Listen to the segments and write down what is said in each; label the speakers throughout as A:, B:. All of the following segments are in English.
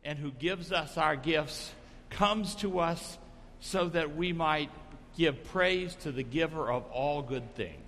A: and who gives us our gifts comes to us so that we might give praise to the giver of all good things.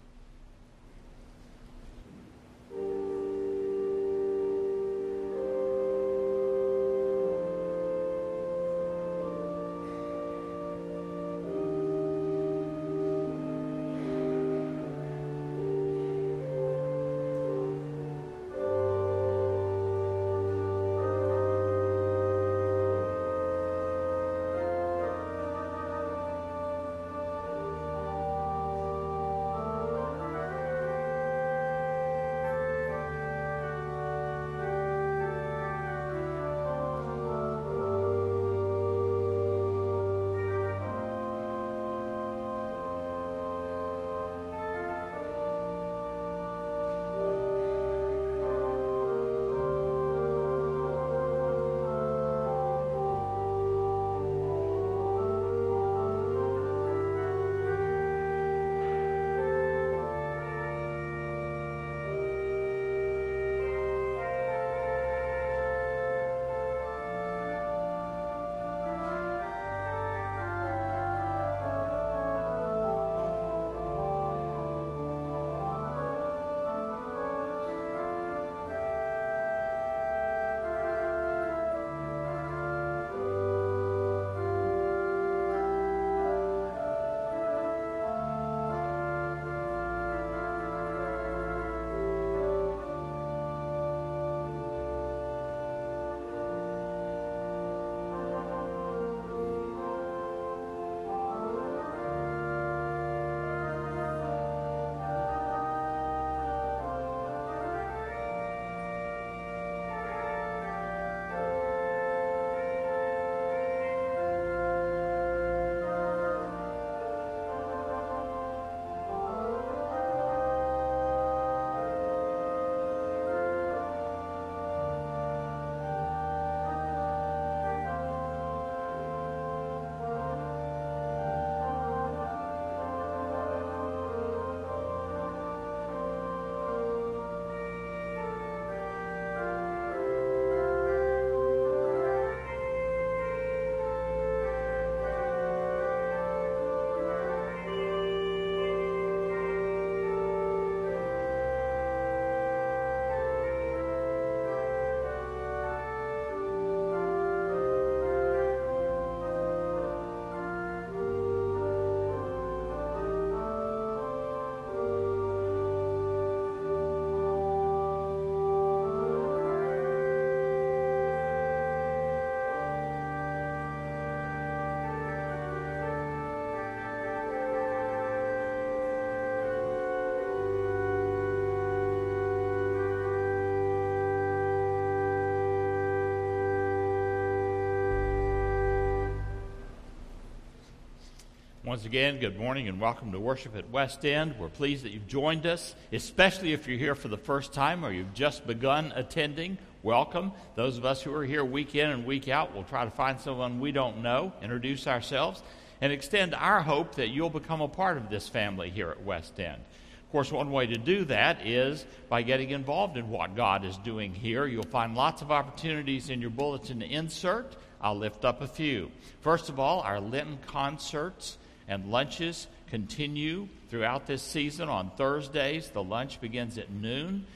A: Once again, good morning and welcome to worship at West End. We're pleased that you've joined us, especially if you're here for the first time or you've just begun attending. Welcome. Those of us who are here week in and week out, we'll try to find someone we don't know, introduce ourselves, and extend our hope that you'll become a part of this family here at West End. Of course, one way to do that is by getting involved in what God is doing here. You'll find lots of opportunities in your bulletin insert. I'll lift up a few. First of all, our Lenten concerts and lunches continue throughout this season on Thursdays. The lunch begins at noon.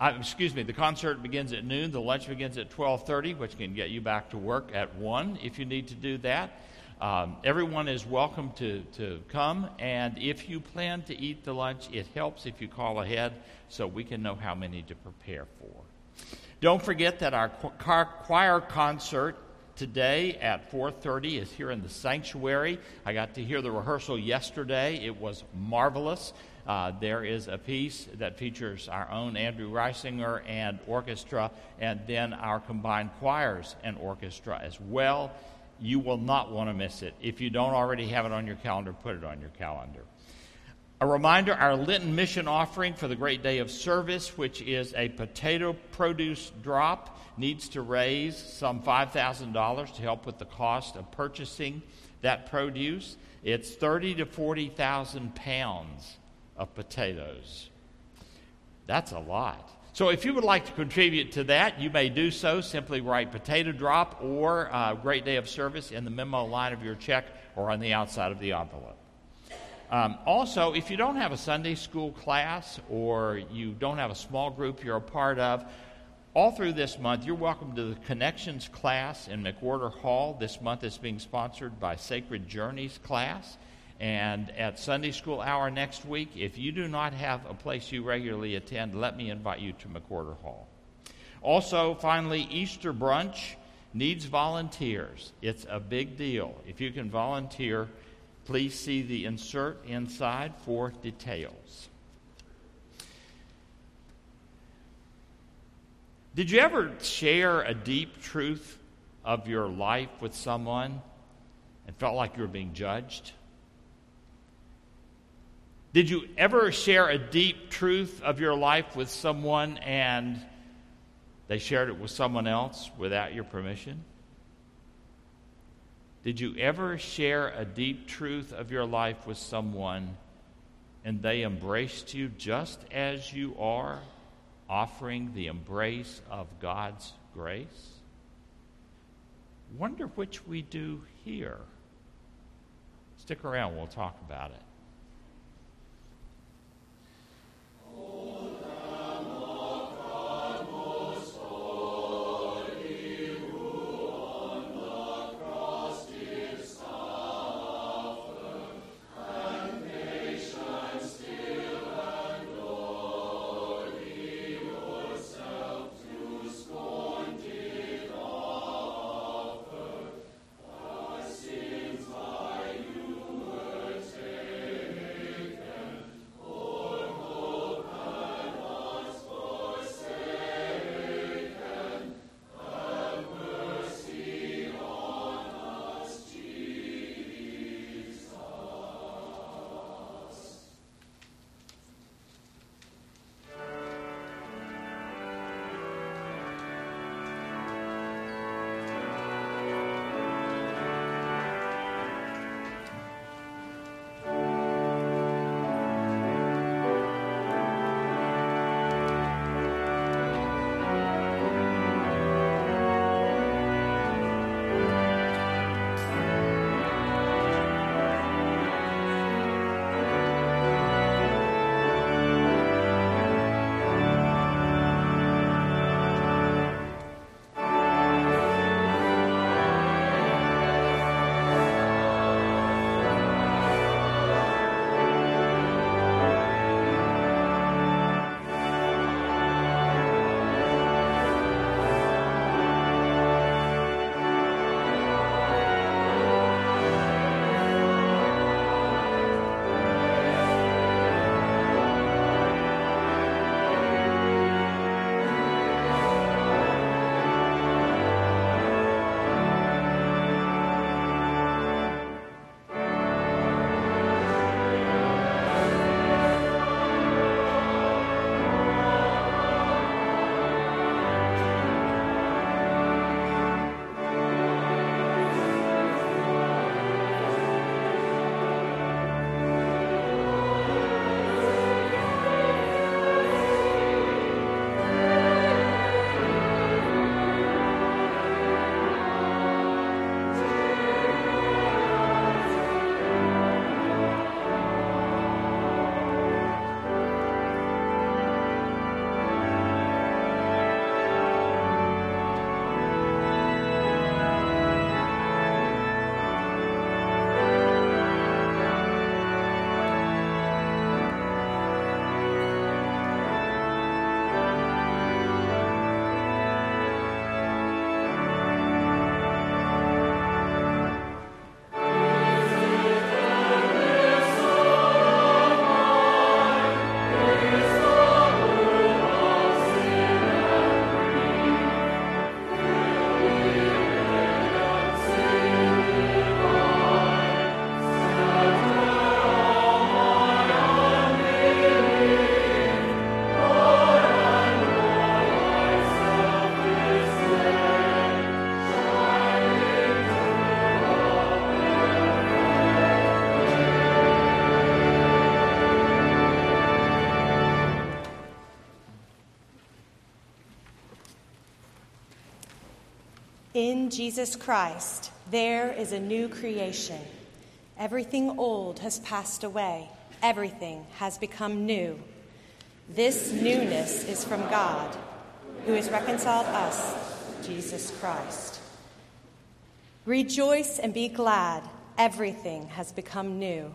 A: The concert begins at noon. The lunch begins at 12:30, which can get you back to work at 1 if you need to do that. Everyone is welcome to come, and if you plan to eat the lunch, it helps if you call ahead so we can know how many to prepare for. Don't forget that our choir concert today at 4:30 is here in the sanctuary. I got to hear the rehearsal yesterday. It was marvelous. There is a piece that features our own Andrew Reisinger and orchestra, and then our combined choirs and orchestra as well. You will not want to miss it. If you don't already have it on your calendar, put it on your calendar. A reminder, our Lenten mission offering for the Great Day of Service, which is a potato produce drop, needs to raise some $5,000 to help with the cost of purchasing that produce. It's 30,000 to 40,000 pounds of potatoes. That's a lot. So if you would like to contribute to that, you may do so. Simply write Potato Drop or Great Day of Service in the memo line of your check or on the outside of the envelope. Also, if you don't have a Sunday school class or you don't have a small group you're a part of, all through this month, you're welcome to the Connections class in McWhorter Hall. This month is being sponsored by Sacred Journeys class. And at Sunday School Hour next week, if you do not have a place you regularly attend, let me invite you to McWhorter Hall. Also, finally, Easter Brunch needs volunteers. It's a big deal. If you can volunteer, please see the insert inside for details. Did you ever share a deep truth of your life with someone and felt like you were being judged? Did you ever share a deep truth of your life with someone and they shared it with someone else without your permission? Did you ever share a deep truth of your life with someone and they embraced you just as you are, offering the embrace of God's grace? Wonder which we do here. Stick around, we'll talk about it.
B: In Jesus Christ, there is a new creation. Everything old has passed away. Everything has become new. This newness is from God, who has reconciled us, Jesus Christ. Rejoice and be glad. Everything has become new.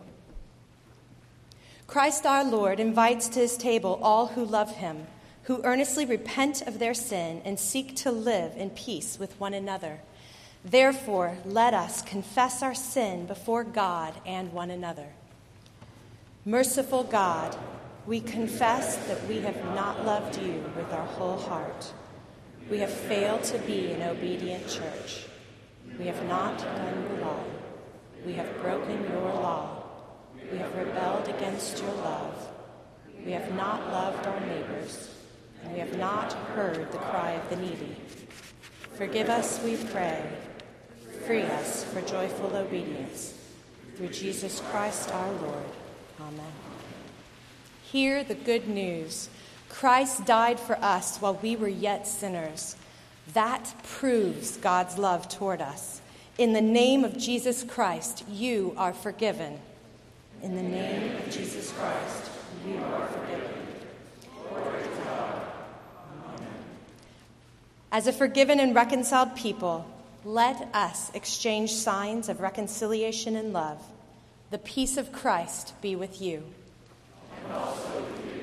B: Christ our Lord invites to his table all who love him, who earnestly repent of their sin and seek to live in peace with one another. Therefore, let us confess our sin before God and one another. Merciful God, we confess that we have not loved you with our whole heart. We have failed to be an obedient church. We have not done your law. We have broken your law. We have rebelled against your love. We have not loved our neighbors, and we have not heard the cry of the needy. Forgive us, we pray. Free us for joyful obedience. Through Jesus Christ our Lord. Amen. Hear the good news. Christ died for us while we were yet sinners. That proves God's love toward us. In the name of Jesus Christ, you are forgiven. In the name of Jesus Christ, you are forgiven. Glory to God. Amen. As a forgiven and reconciled people, let us exchange signs of reconciliation and love. The peace of Christ be with you. And also with you.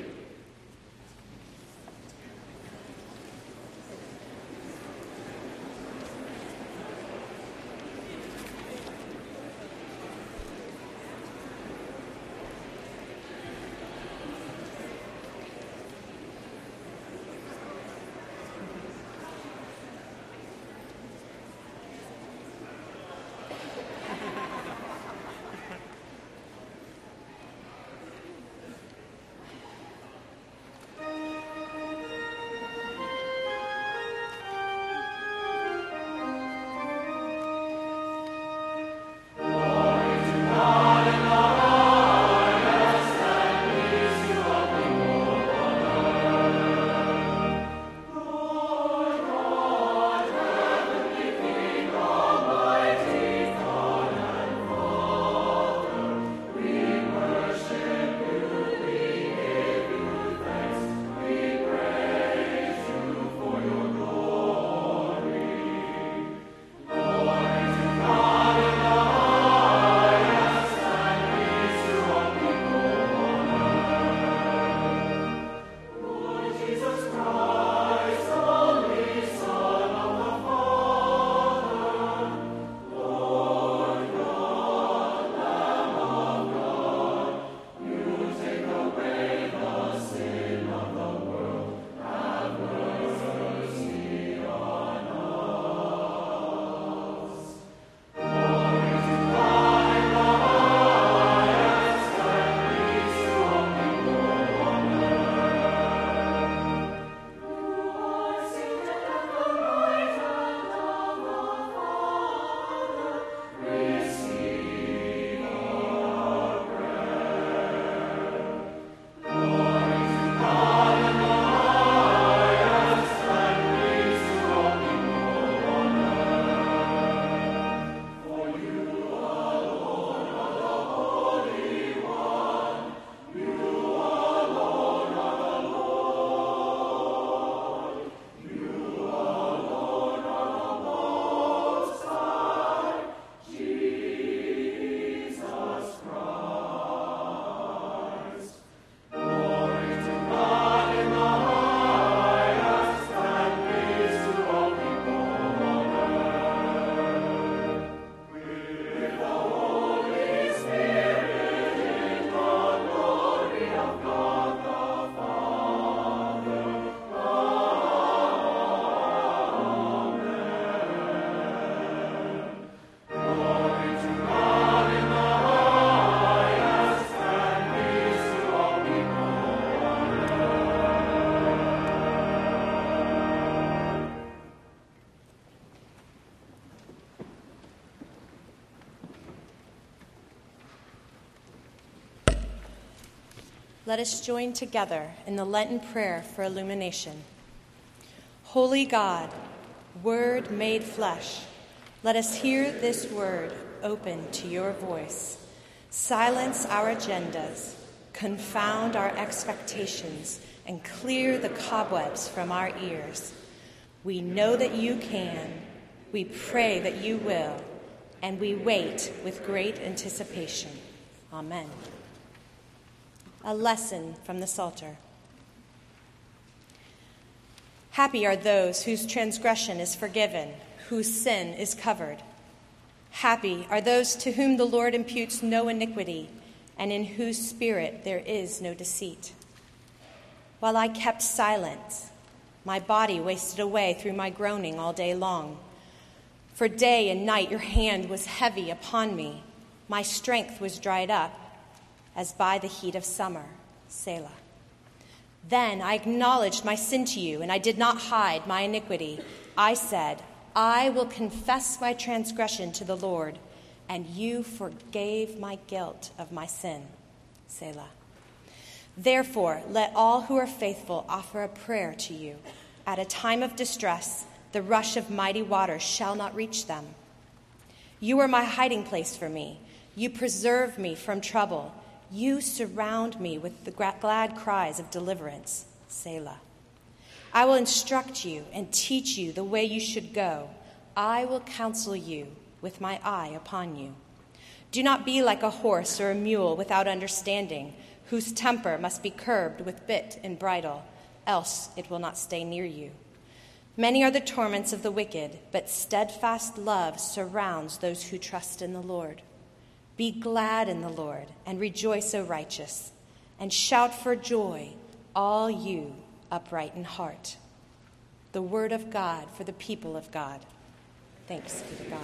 B: Let us join together in the Lenten prayer for illumination. Holy God, Word made flesh. Let us hear this word open to your voice. Silence our agendas, confound our expectations, and clear the cobwebs from our ears. We know that you can, we pray that you will, and we wait with great anticipation. Amen. A lesson from the Psalter. Happy are those whose transgression is forgiven, whose sin is covered. Happy are those to whom the Lord imputes no iniquity, and in whose spirit there is no deceit. While I kept silence, my body wasted away through my groaning all day long. For day and night your hand was heavy upon me. My strength was dried up, as by the heat of summer. Selah. Then I acknowledged my sin to you, and I did not hide my iniquity. I said, I will confess my transgression to the Lord, and you forgave my guilt of my sin. Selah. Therefore, let all who are faithful offer a prayer to you. At a time of distress, the rush of mighty waters shall not reach them. You are my hiding place for me. You preserve me from trouble. You surround me with the glad cries of deliverance. Selah. I will instruct you and teach you the way you should go. I will counsel you with my eye upon you. Do not be like a horse or a mule without understanding, whose temper must be curbed with bit and bridle, else it will not stay near you. Many are the torments of the wicked, but steadfast love surrounds those who trust in the Lord. Be glad in the Lord and rejoice, O righteous, and shout for joy, all you upright in heart. The word of God for the people of God. Thanks be to God.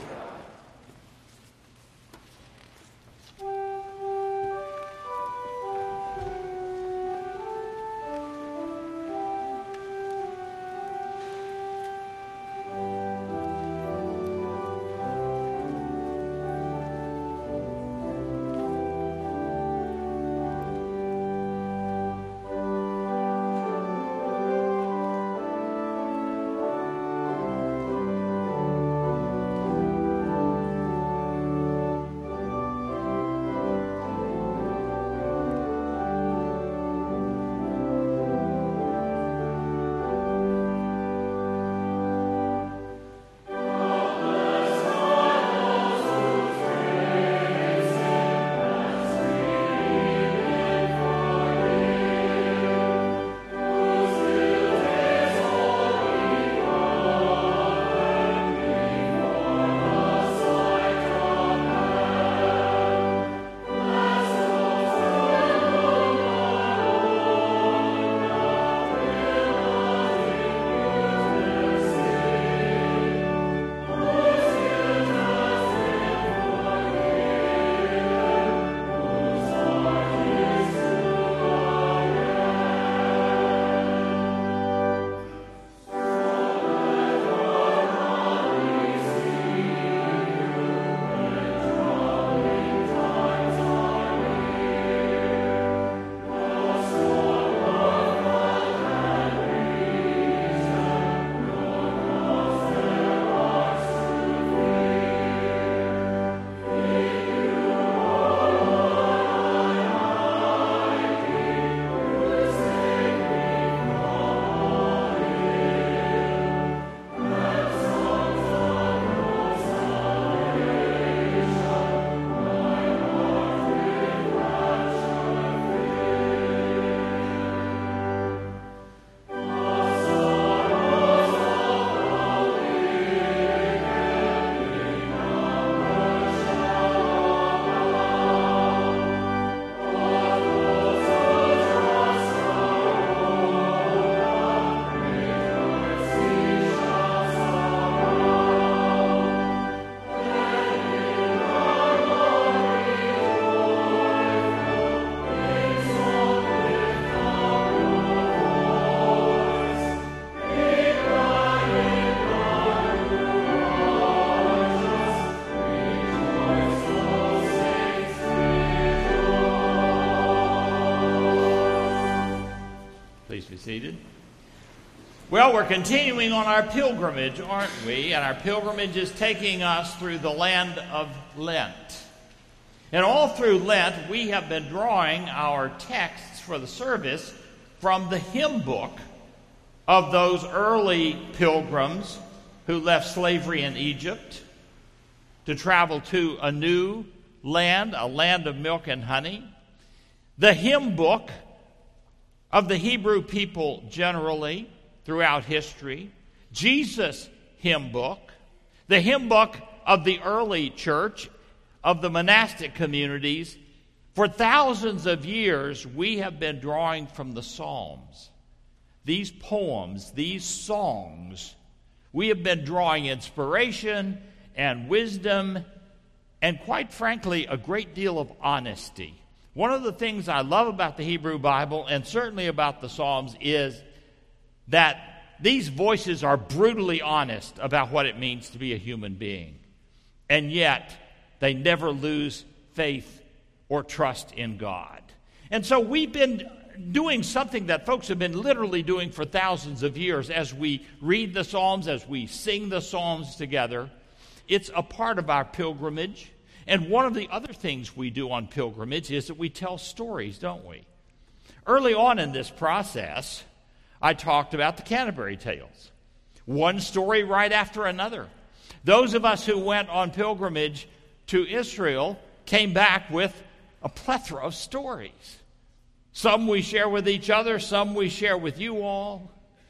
A: Seated. Well, we're continuing on our pilgrimage, aren't we? And our pilgrimage is taking us through the land of Lent. And all through Lent, we have been drawing our texts for the service from the hymn book of those early pilgrims who left slavery in Egypt to travel to a new land, a land of milk and honey. The hymn book of the Hebrew people generally, throughout history, Jesus' hymn book, the hymn book of the early church, of the monastic communities. For thousands of years, we have been drawing from the Psalms. These poems, these songs, we have been drawing inspiration and wisdom and, quite frankly, a great deal of honesty. One of the things I love about the Hebrew Bible, and certainly about the Psalms, is that these voices are brutally honest about what it means to be a human being. And yet, they never lose faith or trust in God. And so we've been doing something that folks have been literally doing for thousands of years as we read the Psalms, as we sing the Psalms together. It's a part of our pilgrimage. And one of the other things we do on pilgrimage is that we tell stories, don't we? Early on in this process, I talked about the Canterbury Tales. One story right after another. Those of us who went on pilgrimage to Israel came back with a plethora of stories. Some we share with each other, some we share with you all.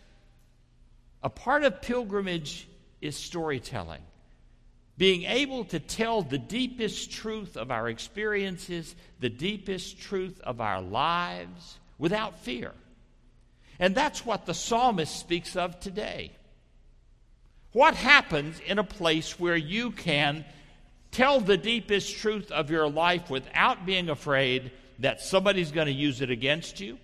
A: A part of pilgrimage is storytelling. Being able to tell the deepest truth of our experiences, the deepest truth of our lives, without fear. And that's what the psalmist speaks of today. What happens in a place where you can tell the deepest truth of your life without being afraid that somebody's going to use it against you?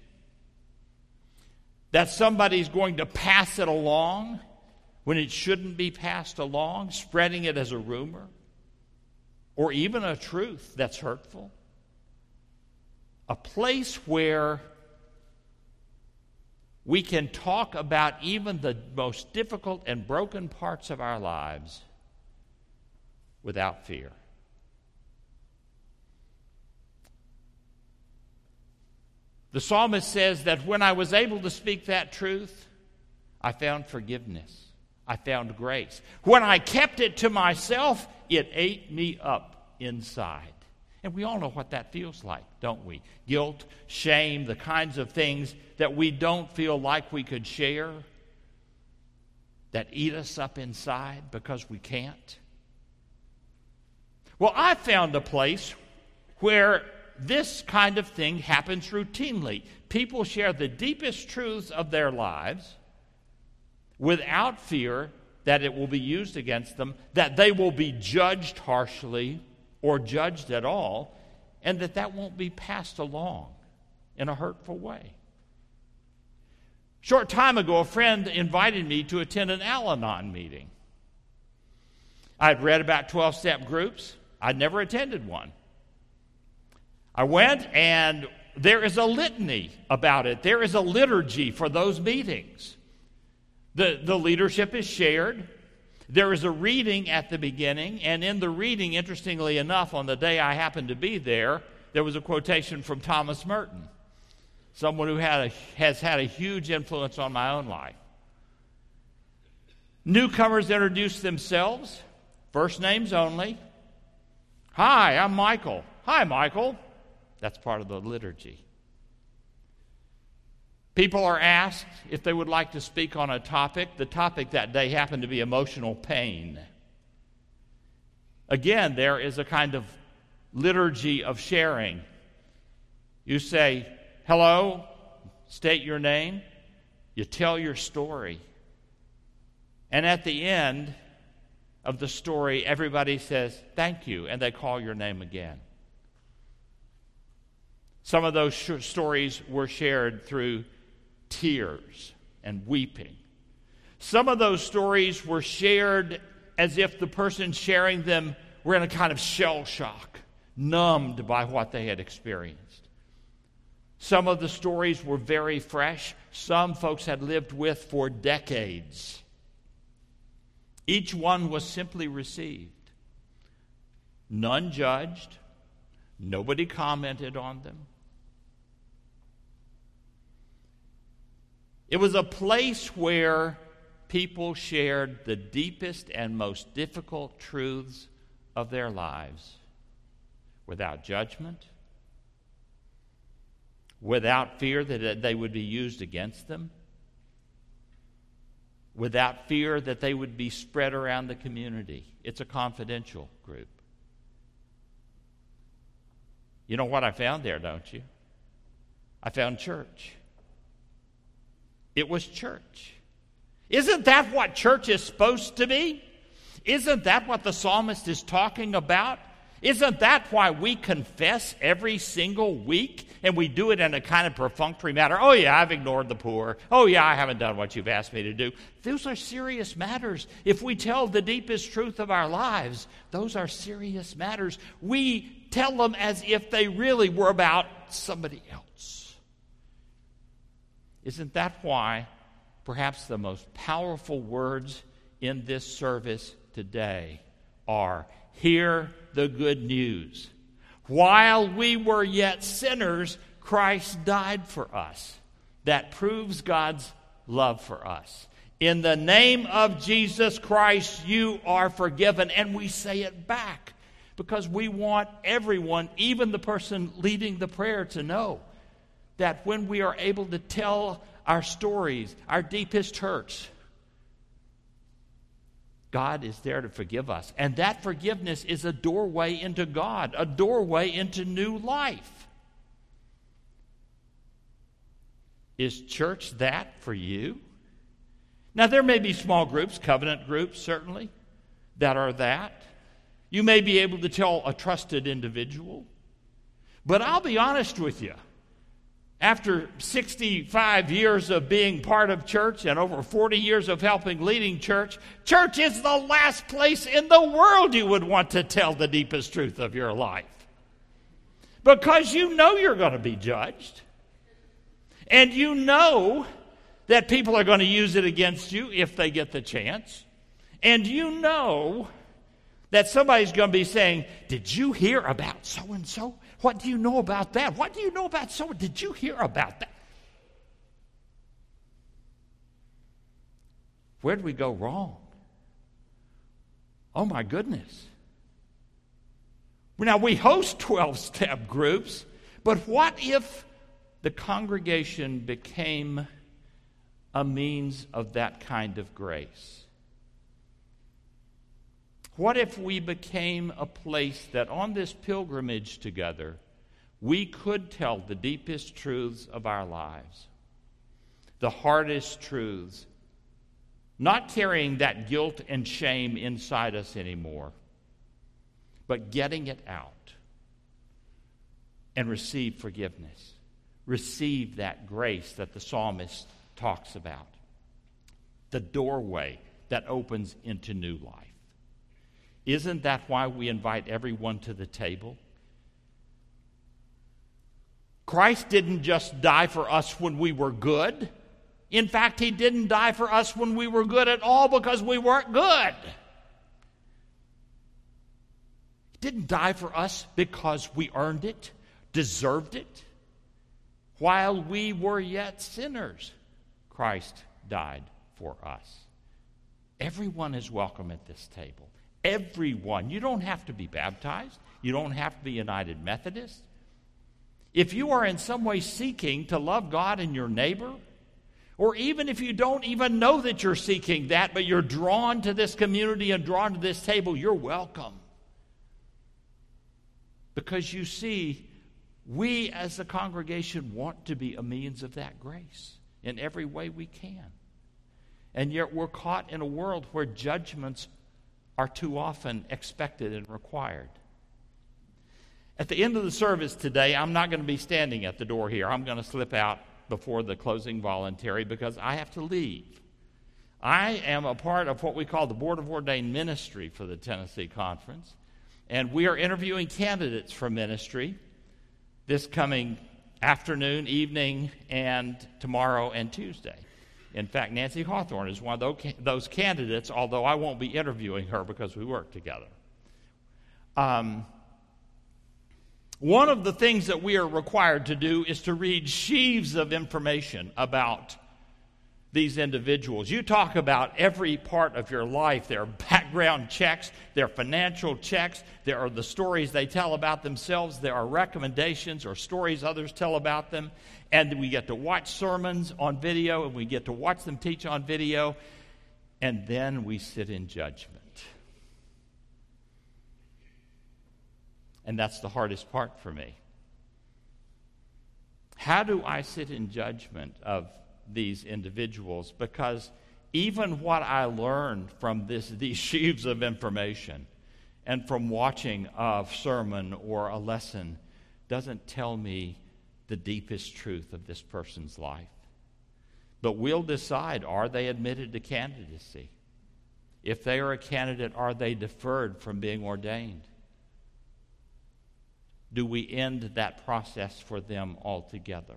A: That somebody's going to pass it along when it shouldn't be passed along, spreading it as a rumor, or even a truth that's hurtful? A place where we can talk about even the most difficult and broken parts of our lives without fear. The psalmist says that when I was able to speak that truth, I found forgiveness. I found grace. When I kept it to myself, it ate me up inside. And we all know what that feels like, don't we? Guilt, shame, the kinds of things that we don't feel like we could share, that eat us up inside because we can't. Well, I found a place where this kind of thing happens routinely. People share the deepest truths of their lives without fear that it will be used against them, that they will be judged harshly or judged at all, and that won't be passed along in a hurtful way. Short time ago, a friend invited me to attend an Al-Anon meeting. I'd read about 12-step groups. I'd never attended one. I went, and there is a litany about it. There is a liturgy for those meetings. The leadership is shared. There is a reading at the beginning, and in the reading, interestingly enough, on the day I happened to be there, there was a quotation from Thomas Merton, someone who has had a huge influence on my own life. Newcomers introduce themselves, first names only. Hi, I'm Michael. Hi, Michael. That's part of the liturgy. People are asked if they would like to speak on a topic. The topic that day happened to be emotional pain. Again, there is a kind of liturgy of sharing. You say, hello, state your name, you tell your story. And at the end of the story, everybody says, thank you, and they call your name again. Some of those stories were shared through tears and weeping. Some of those stories were shared as if the person sharing them were in a kind of shell shock, numbed by what they had experienced. Some of the stories were very fresh. Some folks had lived with for decades. Each one was simply received. None judged. Nobody commented on them. It was a place where people shared the deepest and most difficult truths of their lives without judgment, without fear that they would be used against them, without fear that they would be spread around the community. It's a confidential group. You know what I found there, don't you? I found church. It was church. Isn't that what church is supposed to be? Isn't that what the psalmist is talking about? Isn't that why we confess every single week, and we do it in a kind of perfunctory manner? Oh yeah, I've ignored the poor. Oh yeah, I haven't done what you've asked me to do. Those are serious matters. If we tell the deepest truth of our lives, those are serious matters. We tell them as if they really were about somebody else. Isn't that why perhaps the most powerful words in this service today are, hear the good news. While we were yet sinners, Christ died for us. That proves God's love for us. In the name of Jesus Christ, you are forgiven. And we say it back because we want everyone, even the person leading the prayer, to know that when we are able to tell our stories, our deepest hurts, God is there to forgive us. And that forgiveness is a doorway into God, a doorway into new life. Is church that for you? Now, there may be small groups, covenant groups certainly, that are that. You may be able to tell a trusted individual. But I'll be honest with you. After 65 years of being part of church and over 40 years of helping leading church, church is the last place in the world you would want to tell the deepest truth of your life. Because you know you're going to be judged. And you know that people are going to use it against you if they get the chance. And you know that somebody's going to be saying, did you hear about so-and-so? What do you know about that? What do you know about so? Did you hear about that? Where did we go wrong? Oh my goodness. Now we host 12-step groups, but what if the congregation became a means of that kind of grace? What if we became a place that on this pilgrimage together, we could tell the deepest truths of our lives, the hardest truths, not carrying that guilt and shame inside us anymore, but getting it out and receive forgiveness, receive that grace that the psalmist talks about, the doorway that opens into new life. Isn't that why we invite everyone to the table? Christ didn't just die for us when we were good. In fact, he didn't die for us when we were good at all because we weren't good. He didn't die for us because we earned it, deserved it. While we were yet sinners, Christ died for us. Everyone is welcome at this table. Everyone. You don't have to be baptized. You don't have to be United Methodist. If you are in some way seeking to love God and your neighbor, or even if you don't even know that you're seeking that, but you're drawn to this community and drawn to this table, you're welcome. Because you see, we as a congregation want to be a means of that grace in every way we can. And yet we're caught in a world where judgments are too often expected and required. At the end of the service today, I'm not going to be standing at the door here. I'm going to slip out before the closing voluntary because I have to leave. I am a part of what we call the Board of Ordained Ministry for the Tennessee Conference, and we are interviewing candidates for ministry this coming afternoon, evening, and tomorrow and Tuesday. In fact, Nancy Hawthorne is one of those candidates, although I won't be interviewing her because we work together. One of the things that we are required to do is to read sheaves of information about these individuals. You talk about every part of your life. There are background checks, there are financial checks, there are the stories they tell about themselves, there are recommendations or stories others tell about them, and we get to watch sermons on video, and we get to watch them teach on video, and then we sit in judgment. And that's the hardest part for me. How do I sit in judgment of these individuals? Because even what I learned from these sheaves of information and from watching a sermon or a lesson doesn't tell me the deepest truth of this person's life. But we'll decide, are they admitted to candidacy? If they are a candidate, are they deferred from being ordained? Do we end that process for them altogether?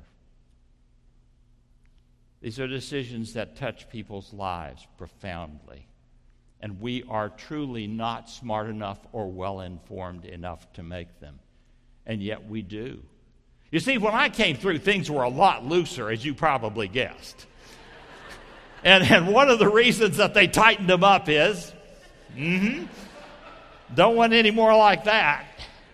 A: These are decisions that touch people's lives profoundly. And we are truly not smart enough or well-informed enough to make them. And yet we do. You see, when I came through, things were a lot looser, as you probably guessed. And one of the reasons that they tightened them up is, don't want any more like that.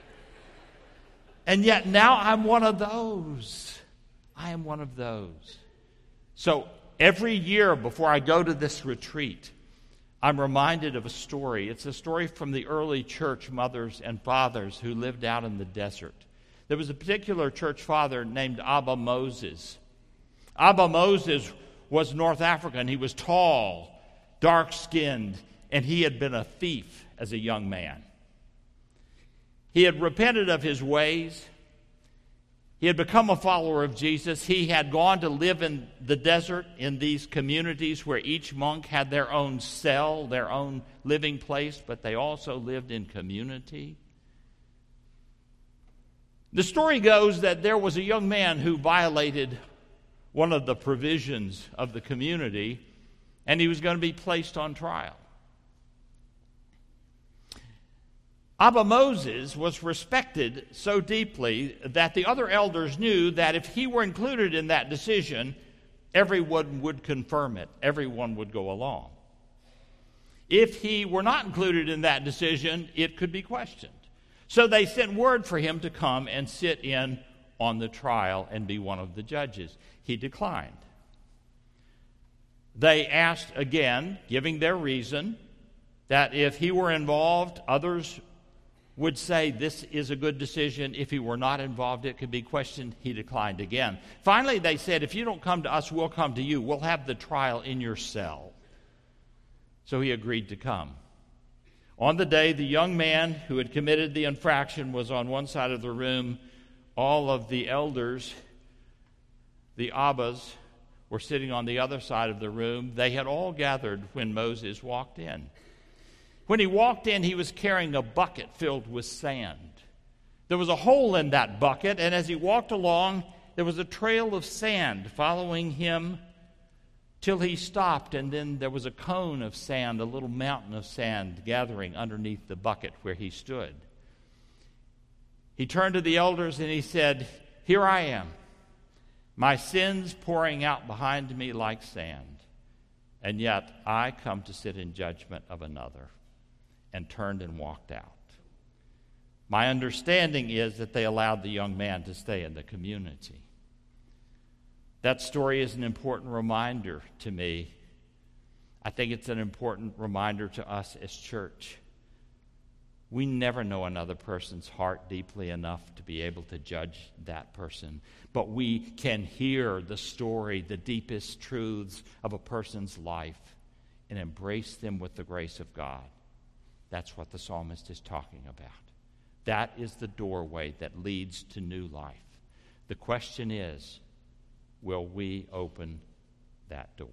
A: And yet now I'm one of those. I am one of those. So every year before I go to this retreat, I'm reminded of a story. It's a story from the early church mothers and fathers who lived out in the desert. There was a particular church father named Abba Moses. Abba Moses was North African. He was tall, dark-skinned, and he had been a thief as a young man. He had repented of his ways. He had become a follower of Jesus. He had gone to live in the desert in these communities where each monk had their own cell, their own living place, but they also lived in community. The story goes that there was a young man who violated one of the provisions of the community, and he was going to be placed on trial. Abba Moses was respected so deeply that the other elders knew that if he were included in that decision, everyone would confirm it. Everyone would go along. If he were not included in that decision, it could be questioned. So they sent word for him to come and sit in on the trial and be one of the judges. He declined. They asked again, giving their reason, that if he were involved, others would say this is a good decision. If he were not involved, it could be questioned. He declined again. Finally, they said, if you don't come to us, we'll come to you. We'll have the trial in your cell. So he agreed to come. On the day, the young man who had committed the infraction was on one side of the room. All of the elders, the Abbas, were sitting on the other side of the room. They had all gathered when Moses walked in. When he walked in, he was carrying a bucket filled with sand. There was a hole in that bucket, and as he walked along, there was a trail of sand following him till he stopped, and then there was a cone of sand, a little mountain of sand gathering underneath the bucket where he stood. He turned to the elders and he said, "Here I am, my sins pouring out behind me like sand, and yet I come to sit in judgment of another," and turned and walked out. My understanding is that they allowed the young man to stay in the community. That story is an important reminder to me. I think it's an important reminder to us as church. We never know another person's heart deeply enough to be able to judge that person. But we can hear the story, the deepest truths of a person's life, and embrace them with the grace of God. That's what the psalmist is talking about. That is the doorway that leads to new life. The question is, will we open that door?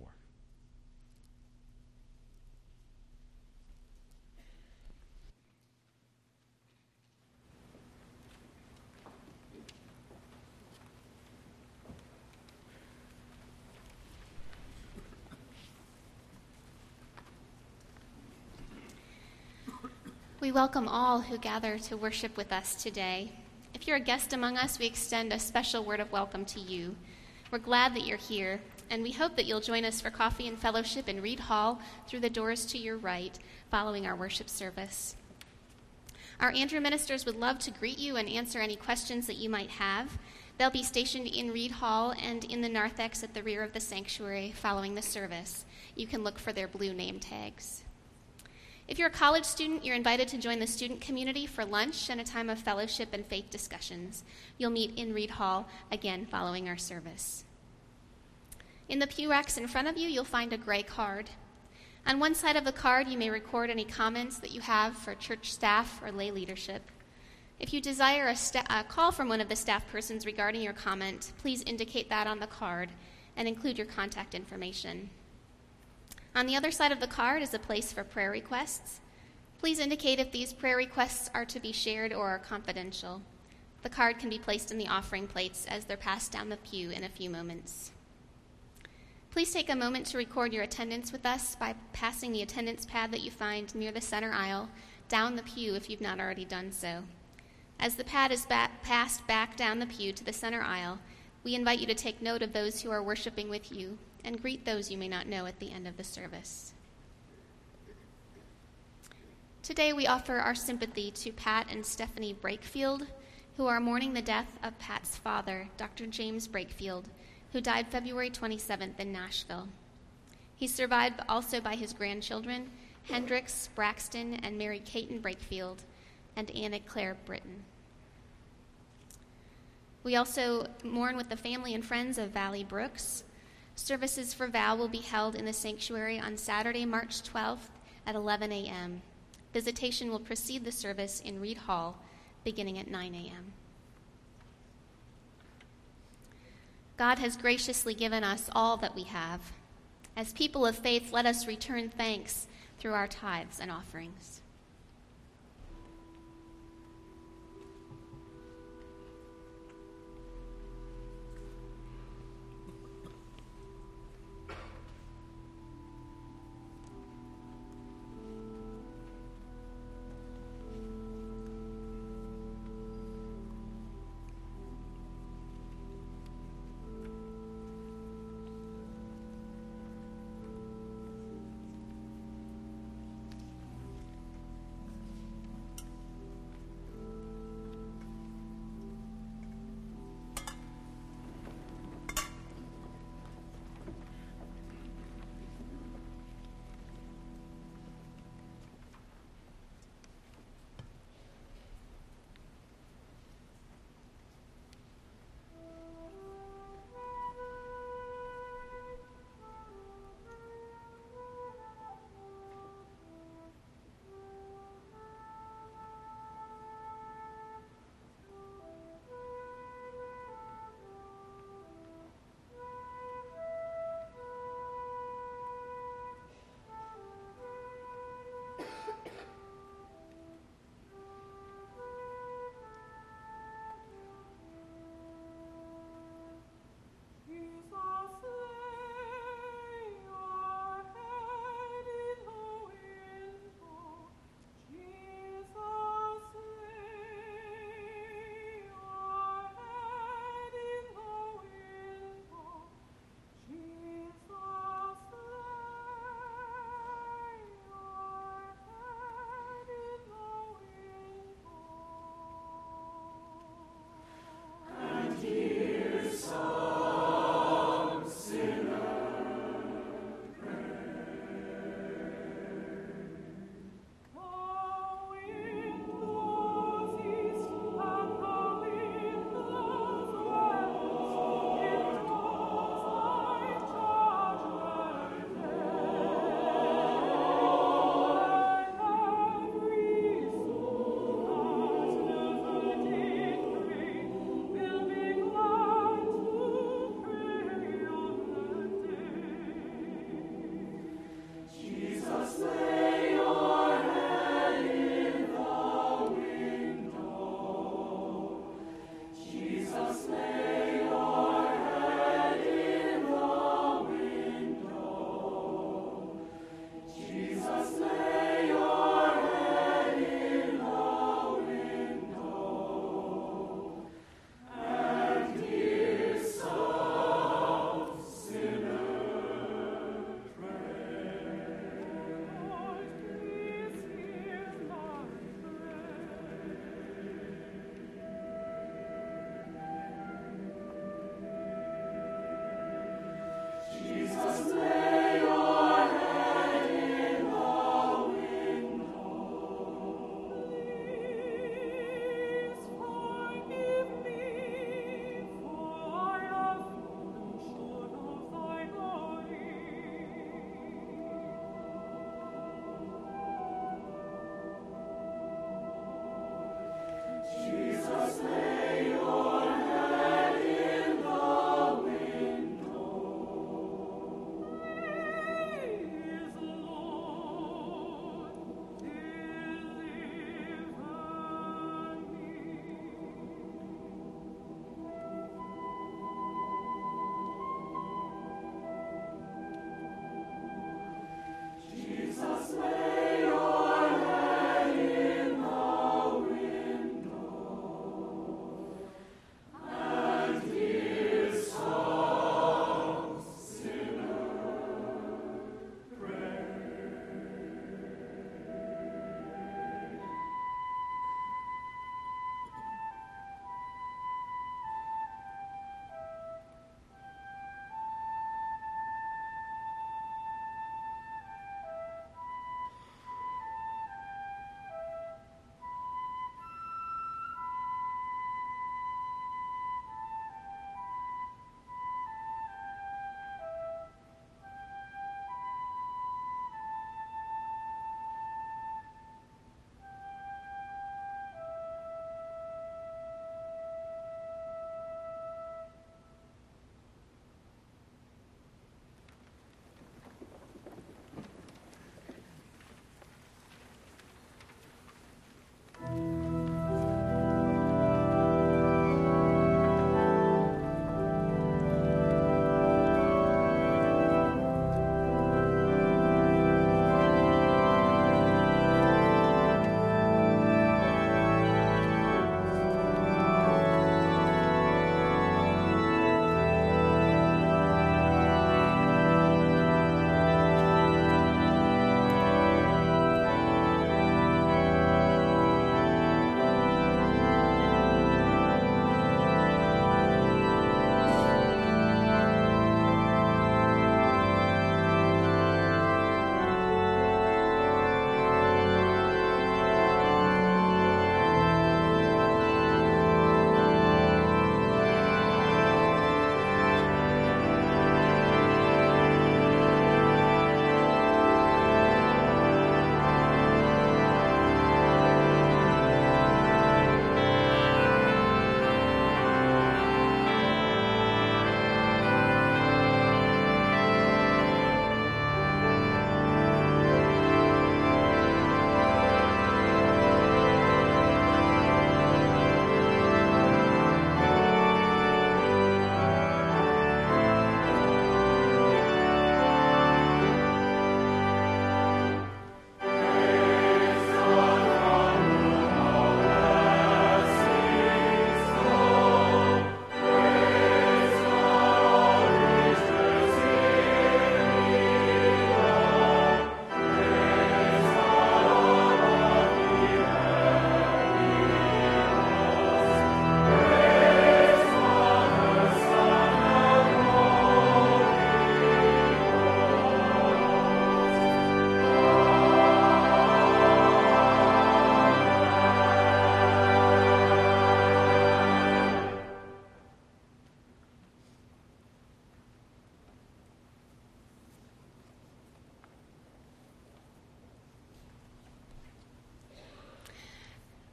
C: We welcome all who gather to worship with us today. If you're a guest among us, we extend a special word of welcome to you. We're glad that you're here, and we hope that you'll join us for coffee and fellowship in Reed Hall through the doors to your right following our worship service. Our Andrew ministers would love to greet you and answer any questions that you might have. They'll be stationed in Reed Hall and in the narthex at the rear of the sanctuary following the service. You can look for their blue name tags. If you're a college student, you're invited to join the student community for lunch and a time of fellowship and faith discussions. You'll meet in Reed Hall again following our service. In the pew racks in front of you, you'll find a gray card. On one side of the card, you may record any comments that you have for church staff or lay leadership. If you desire a call from one of the staff persons regarding your comment, please indicate that on the card and include your contact information. On the other side of the card is a place for prayer requests. Please indicate if these prayer requests are to be shared or are confidential. The card can be placed in the offering plates as they're passed down the pew in a few moments. Please take a moment to record your attendance with us by passing the attendance pad that you find near the center aisle down the pew if you've not already done so. As the pad is passed back down the pew to the center aisle, we invite you to take note of those who are worshiping with you and greet those you may not know at the end of the service. Today we offer our sympathy to Pat and Stephanie Brakefield, who are mourning the death of Pat's father, Dr. James Brakefield, who died February 27th in Nashville. He's survived also by his grandchildren, Hendrix, Braxton, and Mary Caton Brakefield, and Anna Claire Britton. We also mourn with the family and friends of Valley Brooks. Services for Val will be held in the sanctuary on Saturday, March 12th at 11 a.m. Visitation will precede the service in Reed Hall, beginning at 9 a.m. God has graciously given us all that we have. As people of faith, let us return thanks through our tithes and offerings.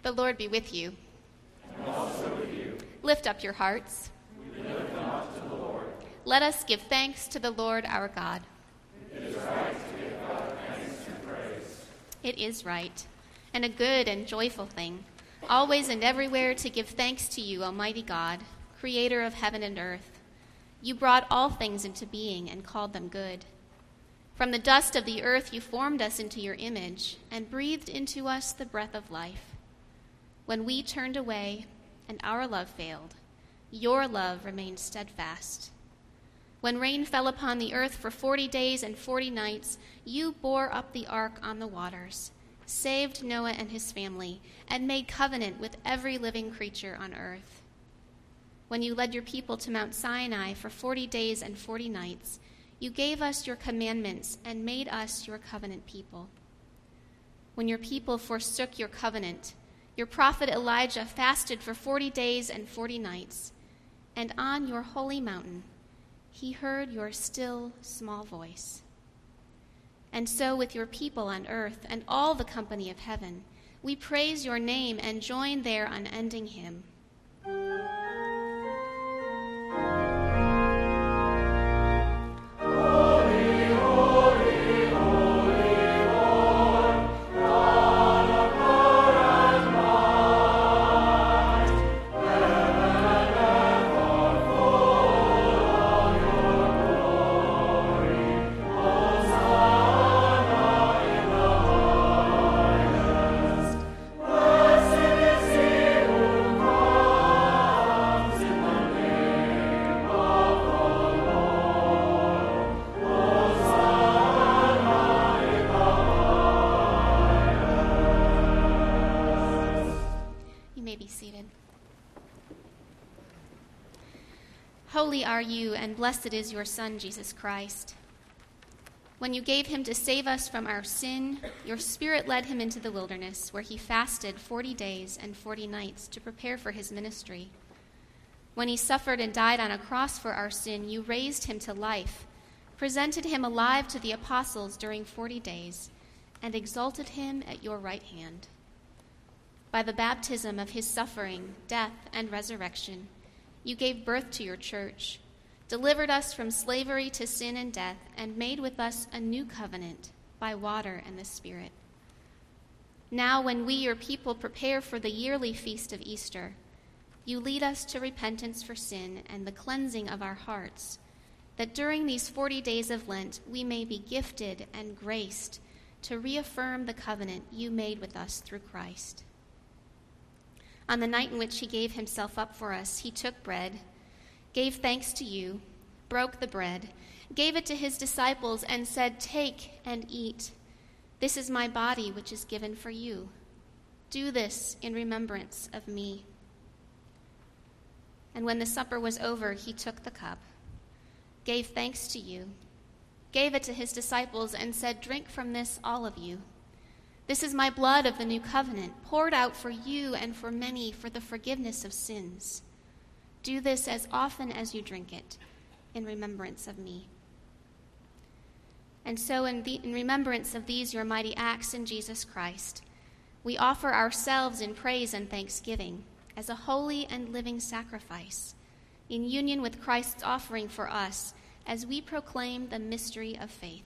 C: The Lord be with you.
A: And also with you.
C: Lift up your hearts.
A: We lift them up to the Lord.
C: Let us give thanks to the Lord our God.
A: It is right to give God thanks and praise.
C: It is right, and a good and joyful thing, always and everywhere to give thanks to you, Almighty God, creator of heaven and earth. You brought all things into being and called them good. From the dust of the earth you formed us into your image and breathed into us the breath of life. When we turned away and our love failed, your love remained steadfast. When rain fell upon the earth for 40 days and 40 nights, you bore up the ark on the waters, saved Noah and his family, and made covenant with every living creature on earth. When you led your people to Mount Sinai for 40 days and 40 nights, you gave us your commandments and made us your covenant people. When your people forsook your covenant, your prophet Elijah fasted for 40 days and 40 nights, and on your holy mountain he heard your still, small voice. And so with your people on earth and all the company of heaven, we praise your name and join their unending hymn. Holy are you, and blessed is your Son, Jesus Christ. When you gave him to save us from our sin, your Spirit led him into the wilderness, where he fasted 40 days and 40 nights to prepare for his ministry. When he suffered and died on a cross for our sin, you raised him to life, presented him alive to the apostles during 40 days, and exalted him at your right hand. By the baptism of his suffering, death, and resurrection, you gave birth to your church, delivered us from slavery to sin and death, and made with us a new covenant by water and the Spirit. Now, when we, your people, prepare for the yearly feast of Easter, you lead us to repentance for sin and the cleansing of our hearts, that during these 40 days of Lent we may be gifted and graced to reaffirm the covenant you made with us through Christ. On the night in which he gave himself up for us, he took bread, gave thanks to you, broke the bread, gave it to his disciples, and said, "Take and eat. This is my body, which is given for you. Do this in remembrance of me." And when the supper was over, he took the cup, gave thanks to you, gave it to his disciples, and said, "Drink from this, all of you. This is my blood of the new covenant, poured out for you and for many for the forgiveness of sins. Do this as often as you drink it, in remembrance of me." And so in remembrance of these your mighty acts in Jesus Christ, we offer ourselves in praise and thanksgiving as a holy and living sacrifice, in union with Christ's offering for us as we proclaim the mystery of faith.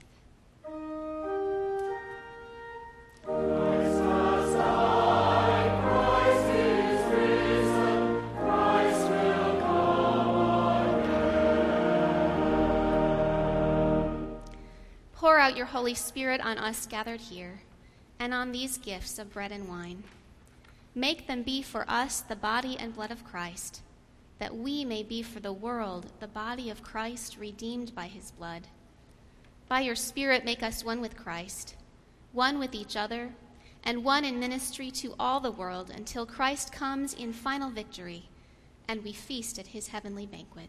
C: Pour out your Holy Spirit on us gathered here, and on these gifts of bread and wine. Make them be for us the body and blood of Christ, that we may be for the world the body of Christ redeemed by his blood. By your Spirit make us one with Christ, one with each other, and one in ministry to all the world until Christ comes in final victory and we feast at his heavenly banquet.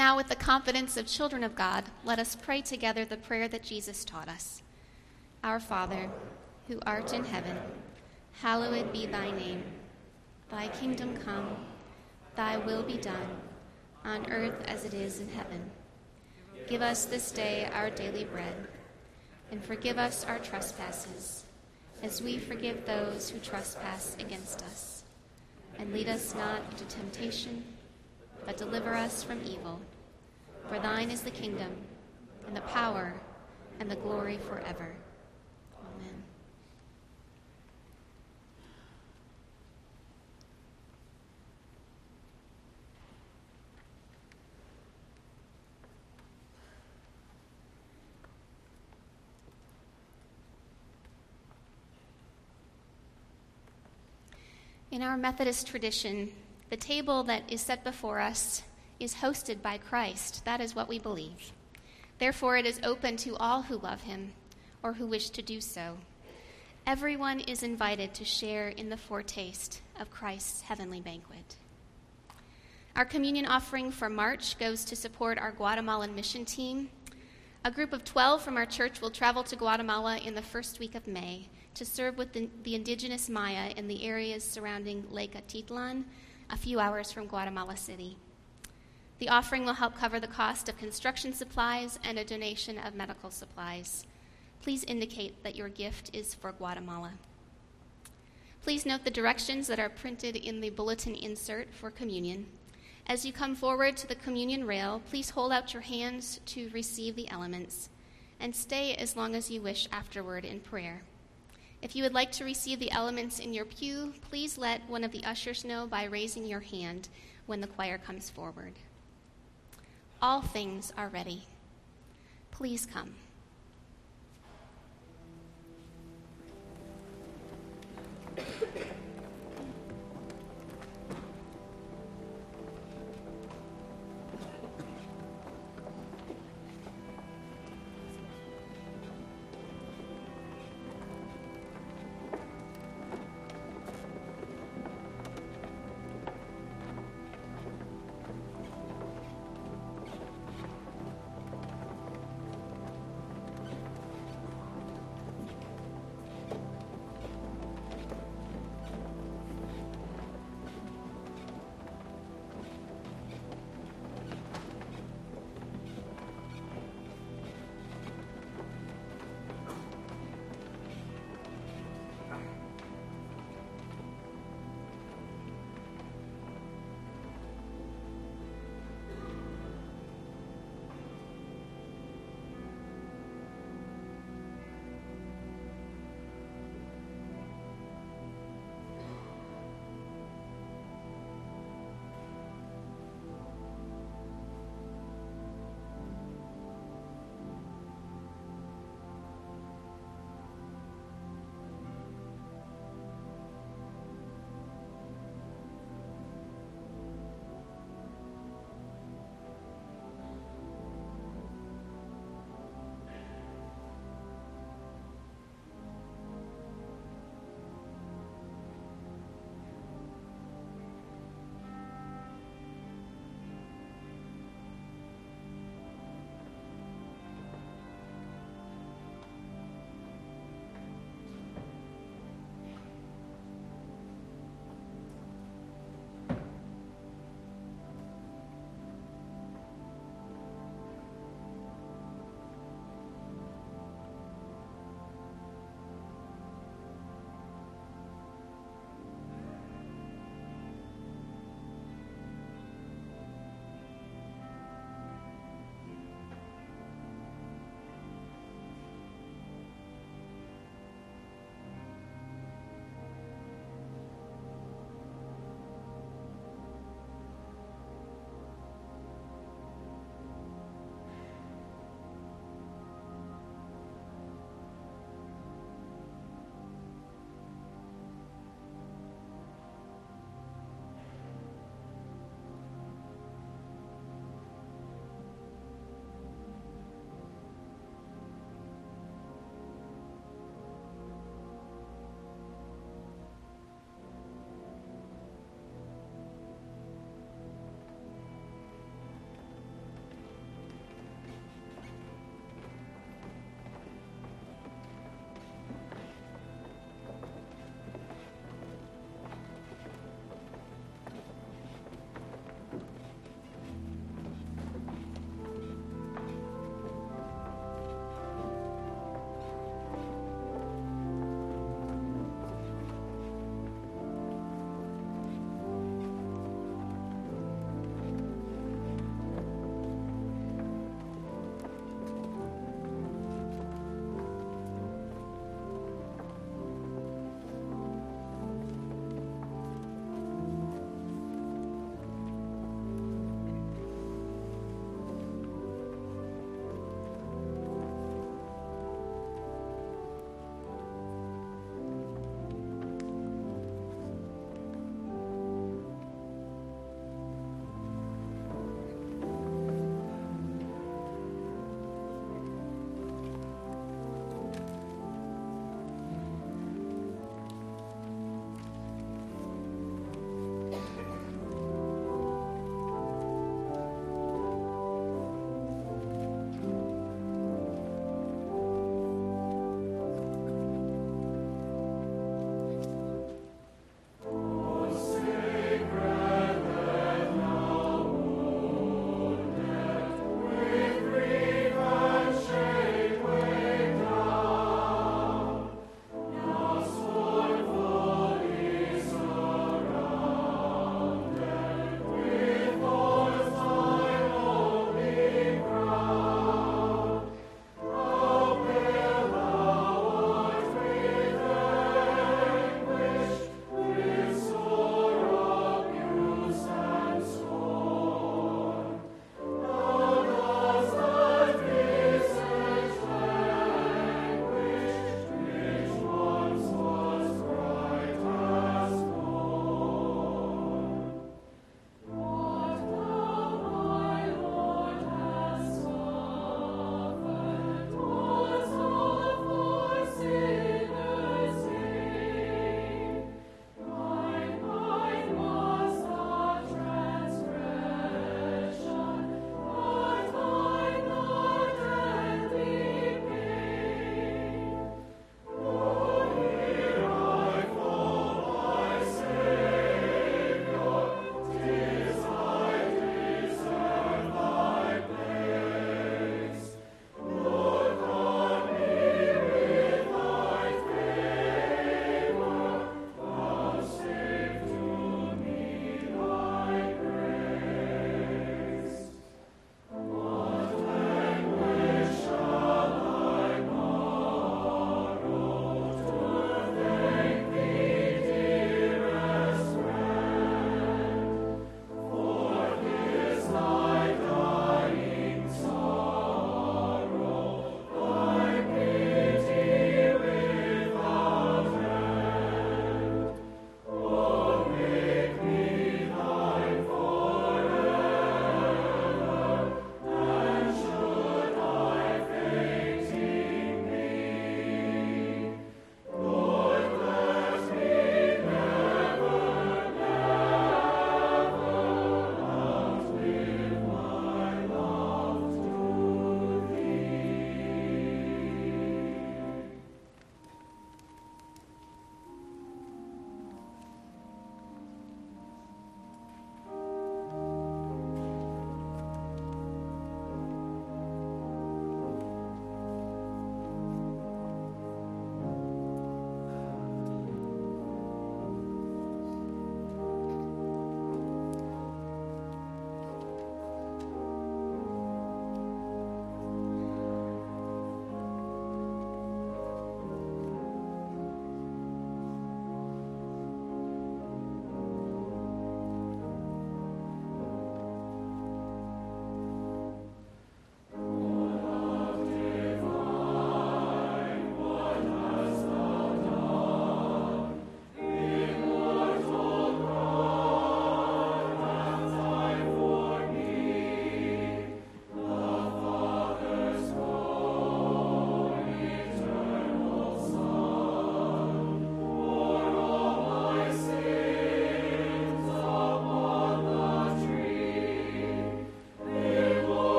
C: now, with the confidence of children of God, let us pray together the prayer that Jesus taught us. Our Father, who art in heaven, hallowed be thy name. Thy kingdom come, thy will be done, on earth as it is in heaven. Give us this day our daily bread, and forgive us our trespasses, as we forgive those who trespass against us. And lead us not into temptation, but deliver us from evil. For thine is the kingdom, and the power, and the glory forever. Amen. In our Methodist tradition, the table that is set before us is hosted by Christ. That is what we believe. Therefore, it is open to all who love him or who wish to do so. Everyone is invited to share in the foretaste of Christ's heavenly banquet. Our communion offering for March goes to support our Guatemalan mission team. A group of 12 from our church will travel to Guatemala in the first week of May to serve with the indigenous Maya in the areas surrounding Lake Atitlan, a few hours from Guatemala City. The offering will help cover the cost of construction supplies and a donation of medical supplies. Please indicate that your gift is for Guatemala. Please note the directions that are printed in the bulletin insert for communion. As you come forward to the communion rail, please hold out your hands to receive the elements and stay as long as you wish afterward in prayer. If you would like to receive the elements in your pew, please let one of the ushers know by raising your hand when the choir comes forward. All things are ready. Please come.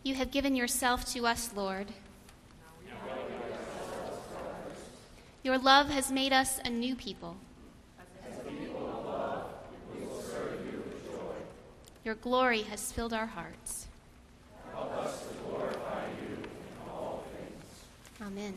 C: You have given yourself to us, Lord. Your love has made us a new people. Your glory has filled our hearts.
D: Help us to glorify you in all things.
C: Amen.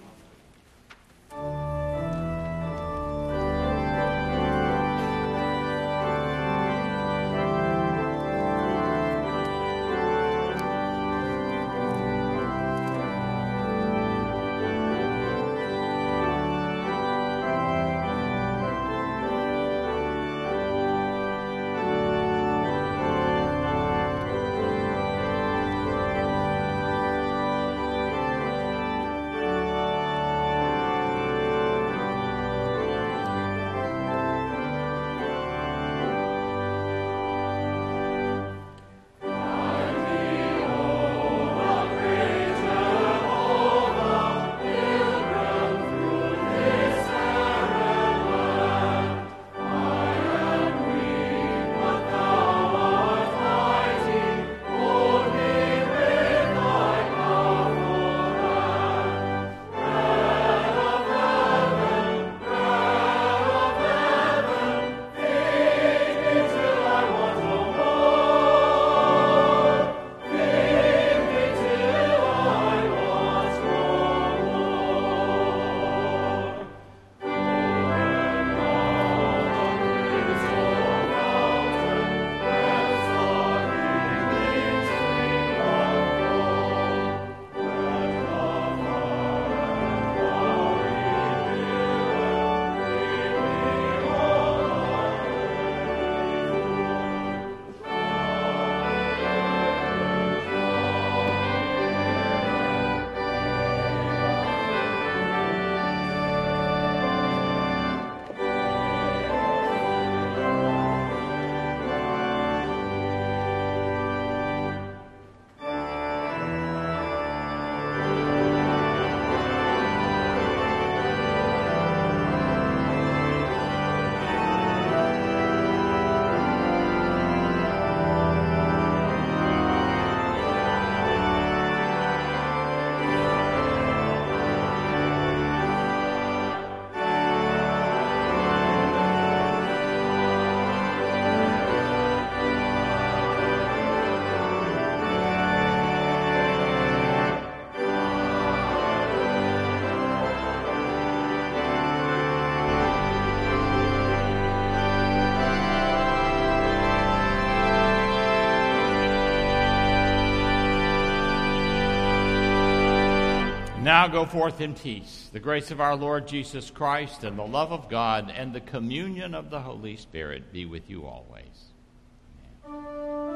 A: Now go forth in peace. The grace of our Lord Jesus Christ and the love of God and the communion of the Holy Spirit be with you always. Amen.